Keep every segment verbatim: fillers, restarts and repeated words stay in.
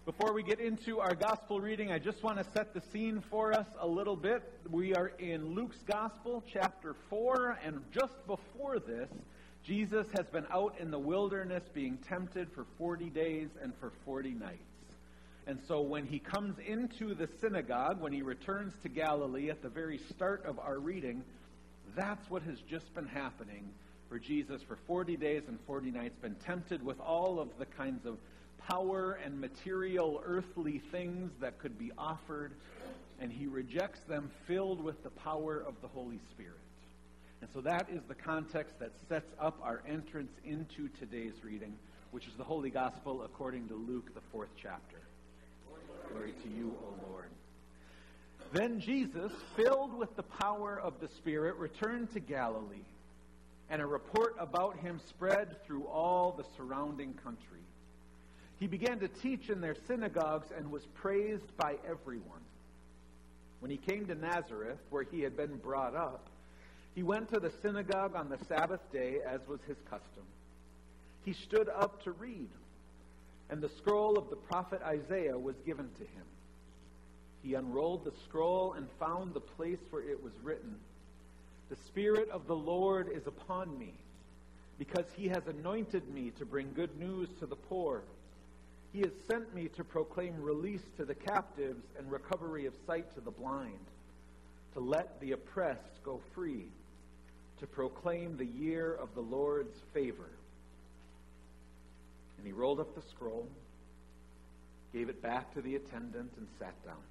Before we get into our gospel reading, I just want to set the scene for us a little bit. We are in Luke's Gospel, chapter four, and just before this, Jesus has been out in the wilderness being tempted for forty days and for forty nights. And so when he comes into the synagogue, when he returns to Galilee at the very start of our reading, that's what has just been happening for Jesus for forty days and forty nights, been tempted with all of the kinds of power and material earthly things that could be offered, and he rejects them, filled with the power of the Holy Spirit. And so that is the context that sets up our entrance into today's reading, which is the Holy Gospel according to Luke, the fourth chapter. Glory to you, O Lord. Then Jesus, filled with the power of the Spirit, returned to Galilee, and a report about him spread through all the surrounding country. He began to teach in their synagogues and was praised by everyone. When he came to Nazareth, where he had been brought up, he went to the synagogue on the Sabbath day, as was his custom. He stood up to read, and the scroll of the prophet Isaiah was given to him. He unrolled the scroll and found the place where it was written, "The Spirit of the Lord is upon me, because he has anointed me to bring good news to the poor. He has sent me to proclaim release to the captives and recovery of sight to the blind, to let the oppressed go free, to proclaim the year of the Lord's favor." And he rolled up the scroll, gave it back to the attendant, and sat down.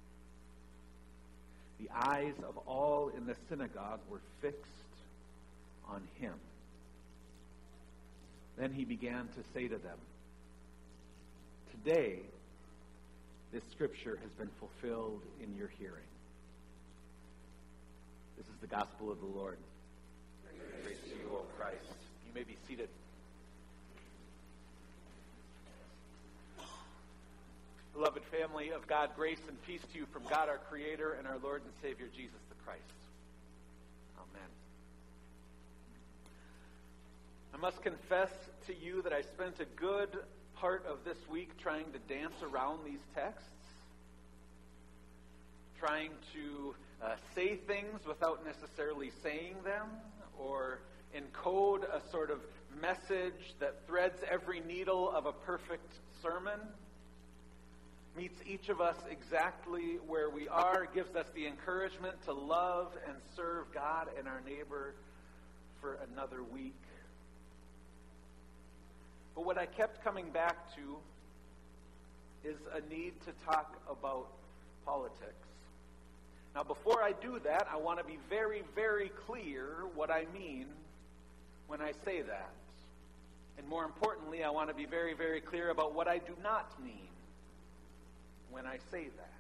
The eyes of all in the synagogue were fixed on him. Then he began to say to them, "Today, this scripture has been fulfilled in your hearing." This is the gospel of the Lord. Praise to you, O Christ. You may be seated. Beloved family of God, grace and peace to you from God our Creator and our Lord and Savior Jesus the Christ. Amen. I must confess to you that I spent a good part of this week trying to dance around these texts, trying to uh, say things without necessarily saying them, or encode a sort of message that threads every needle of a perfect sermon, meets each of us exactly where we are, gives us the encouragement to love and serve God and our neighbor for another week. But what I kept coming back to is a need to talk about politics. Now, before I do that, I want to be very, very clear what I mean when I say that. And more importantly, I want to be very, very clear about what I do not mean when I say that.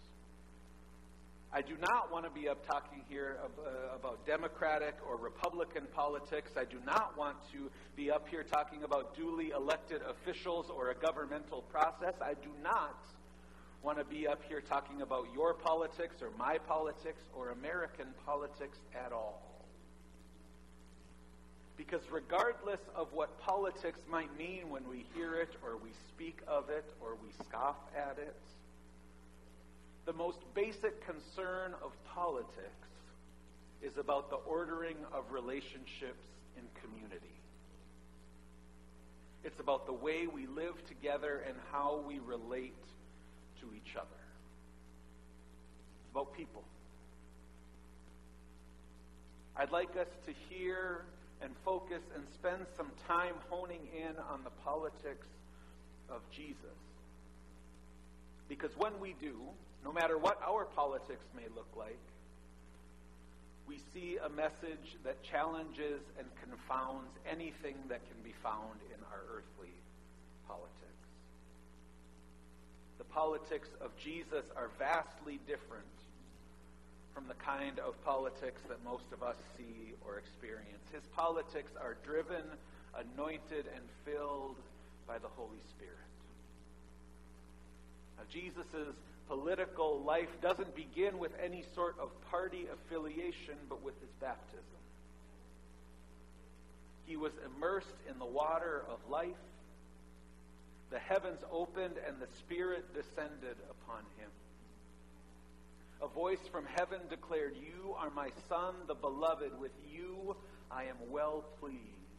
I do not want to be up talking here about Democratic or Republican politics. I do not want to be up here talking about duly elected officials or a governmental process. I do not want to be up here talking about your politics or my politics or American politics at all. Because regardless of what politics might mean when we hear it or we speak of it or we scoff at it, the most basic concern of politics is about the ordering of relationships in community. It's about the way we live together and how we relate to each other. It's about people. I'd like us to hear and focus and spend some time honing in on the politics of Jesus. Because when we do, no matter what our politics may look like, we see a message that challenges and confounds anything that can be found in our earthly politics. The politics of Jesus are vastly different from the kind of politics that most of us see or experience. His politics are driven, anointed, and filled by the Holy Spirit. Now, Jesus' political life doesn't begin with any sort of party affiliation, but with his baptism. He was immersed in the water of life, the heavens opened and the Spirit descended upon him. A voice from heaven declared, "You are my Son, the beloved. With you I am well pleased."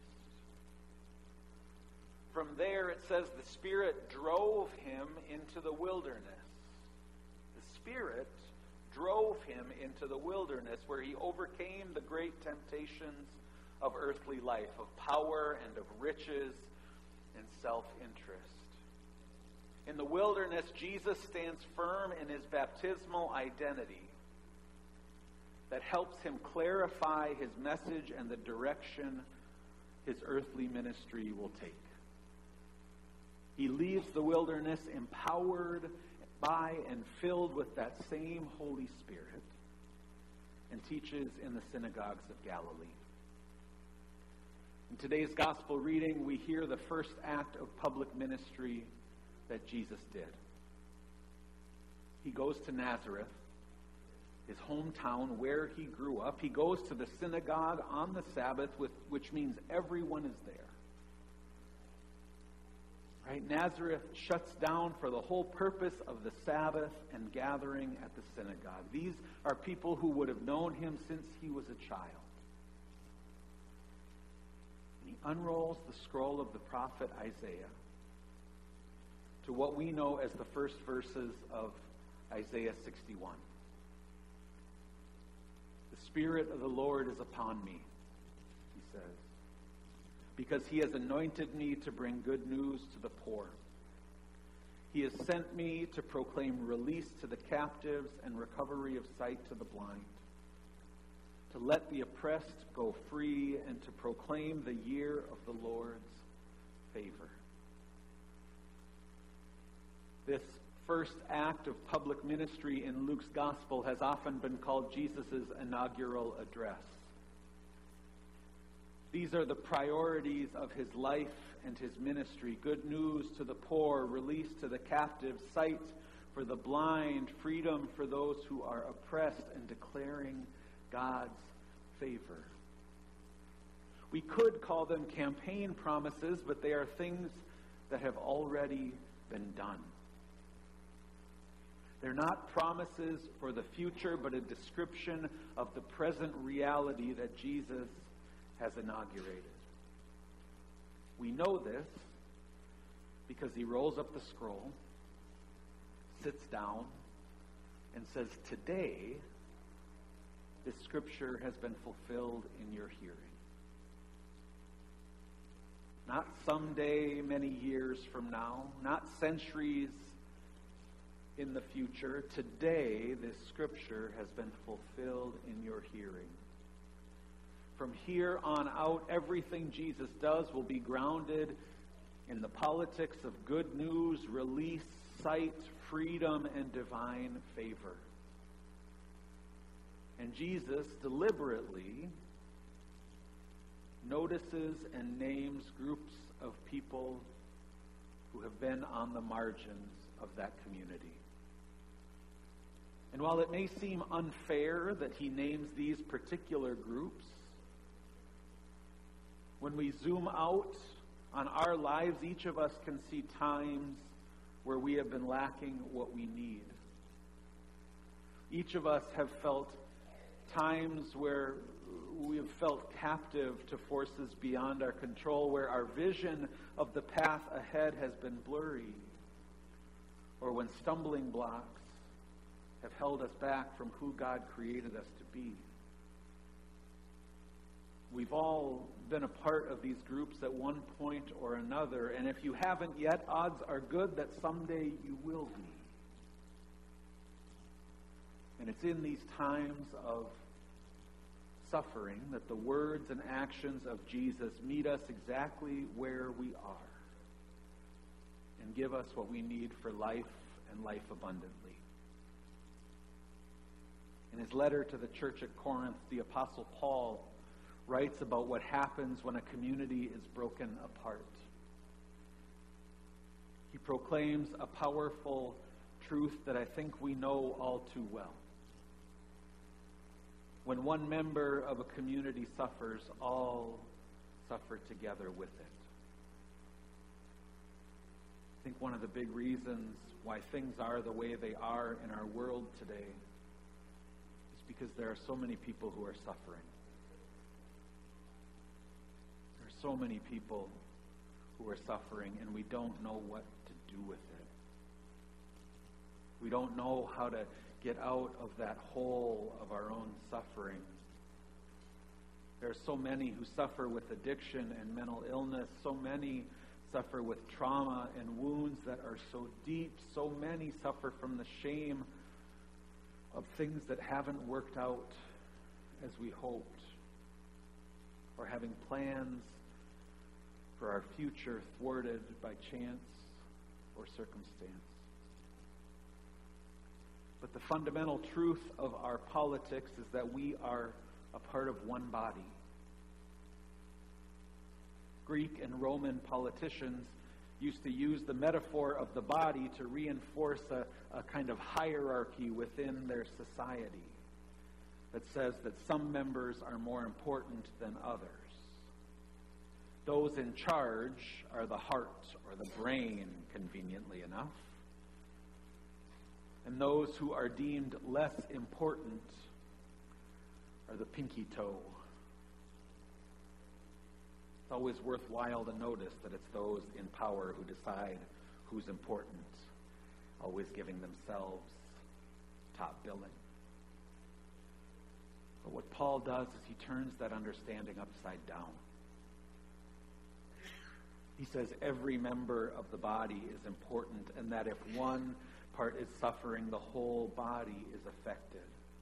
From there, it says, the Spirit drove him into the wilderness. The Spirit drove him into the wilderness, where he overcame the great temptations of earthly life, of power and of riches and self-interest. In the wilderness, Jesus stands firm in his baptismal identity that helps him clarify his message and the direction his earthly ministry will take. He leaves the wilderness empowered by and filled with that same Holy Spirit and teaches in the synagogues of Galilee. In today's gospel reading, we hear the first act of public ministry that Jesus did. He goes to Nazareth, his hometown where he grew up. He goes to the synagogue on the Sabbath, with, which means everyone is there. Right? Nazareth shuts down for the whole purpose of the Sabbath and gathering at the synagogue. These are people who would have known him since he was a child. And he unrolls the scroll of the prophet Isaiah to what we know as the first verses of Isaiah sixty-one. The Spirit of the Lord is upon me, he says, because he has anointed me to bring good news to the poor. He has sent me to proclaim release to the captives and recovery of sight to the blind, to let the oppressed go free, and to proclaim the year of the Lord's favor. This first act of public ministry in Luke's gospel has often been called Jesus' inaugural address. These are the priorities of his life and his ministry: good news to the poor, release to the captives, sight for the blind, freedom for those who are oppressed, and declaring God's favor. We could call them campaign promises, but they are things that have already been done. They're not promises for the future, but a description of the present reality that Jesus has inaugurated. We know this because he rolls up the scroll, sits down, and says, "Today, this scripture has been fulfilled in your hearing." Not someday, many years from now, not centuries in the future. Today, this scripture has been fulfilled in your hearing. From here on out, everything Jesus does will be grounded in the politics of good news, release, sight, freedom, and divine favor. And Jesus deliberately notices and names groups of people who have been on the margins of that community. And while it may seem unfair that he names these particular groups, when we zoom out on our lives, each of us can see times where we have been lacking what we need. Each of us have felt times where we have felt captive to forces beyond our control, where our vision of the path ahead has been blurry, or when stumbling blocks have held us back from who God created us to be. We've all been a part of these groups at one point or another, and if you haven't yet, odds are good that someday you will be. And it's in these times of suffering that the words and actions of Jesus meet us exactly where we are and give us what we need for life and life abundantly. In his letter to the church at Corinth, the Apostle Paul writes about what happens when a community is broken apart. He proclaims a powerful truth that I think we know all too well. When one member of a community suffers, all suffer together with it. I think one of the big reasons why things are the way they are in our world today is because there are so many people who are suffering. There are so many people who are suffering, and we don't know what to do with it. We don't know how to get out of that hole of our own suffering. There are so many who suffer with addiction and mental illness. So many suffer with trauma and wounds that are so deep. So many suffer from the shame of things that haven't worked out as we hoped, or having plans for our future thwarted by chance or circumstance. But the fundamental truth of our politics is that we are a part of one body. Greek and Roman politicians used to use the metaphor of the body to reinforce a, a kind of hierarchy within their society that says that some members are more important than others. Those in charge are the heart or the brain, conveniently enough. And those who are deemed less important are the pinky toe. It's always worthwhile to notice that it's those in power who decide who's important, always giving themselves top billing. But what Paul does is he turns that understanding upside down. He says every member of the body is important, and that if one part is suffering, the whole body is affected.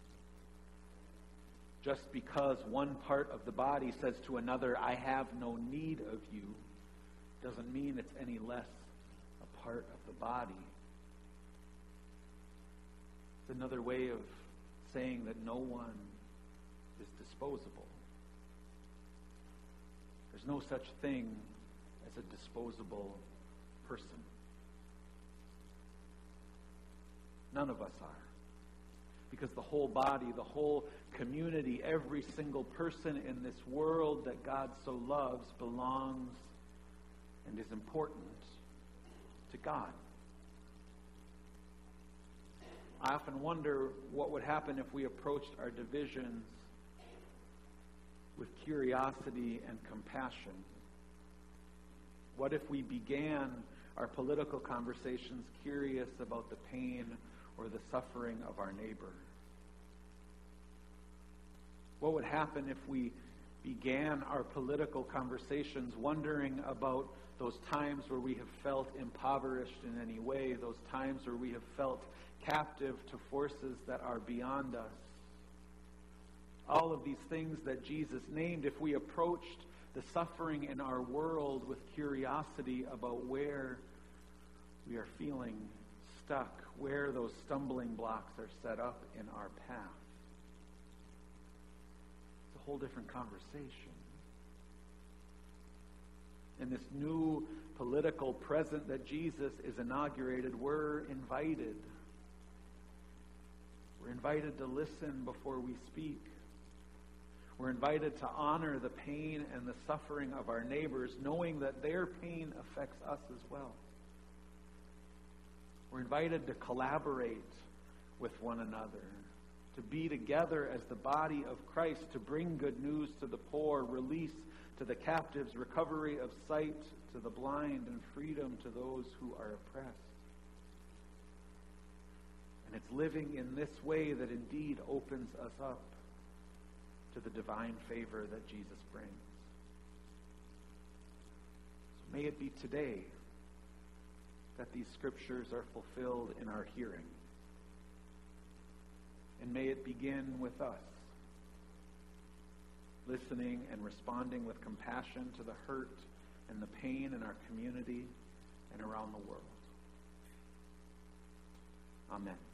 Just because one part of the body says to another, I have no need of you, doesn't mean it's any less a part of the body. It's another way of saying that no one is disposable. There's no such thing as a disposable person. None of us are. Because the whole body, the whole community, every single person in this world that God so loves belongs and is important to God. I often wonder what would happen if we approached our divisions with curiosity and compassion. What if we began our political conversations curious about the pain or the suffering of our neighbor? What would happen if we began our political conversations wondering about those times where we have felt impoverished in any way, those times where we have felt captive to forces that are beyond us? All of these things that Jesus named, if we approached the suffering in our world with curiosity about where we are feeling stuck, where those stumbling blocks are set up in our path, it's a whole different conversation. In this new political present that Jesus is inaugurated, we're invited. We're invited to listen before we speak. We're invited to honor the pain and the suffering of our neighbors, knowing that their pain affects us as well. We're invited to collaborate with one another, to be together as the body of Christ, to bring good news to the poor, release to the captives, recovery of sight to the blind, and freedom to those who are oppressed. And it's living in this way that indeed opens us up to the divine favor that Jesus brings. So may it be today that these scriptures are fulfilled in our hearing. And may it begin with us, listening and responding with compassion to the hurt and the pain in our community and around the world. Amen.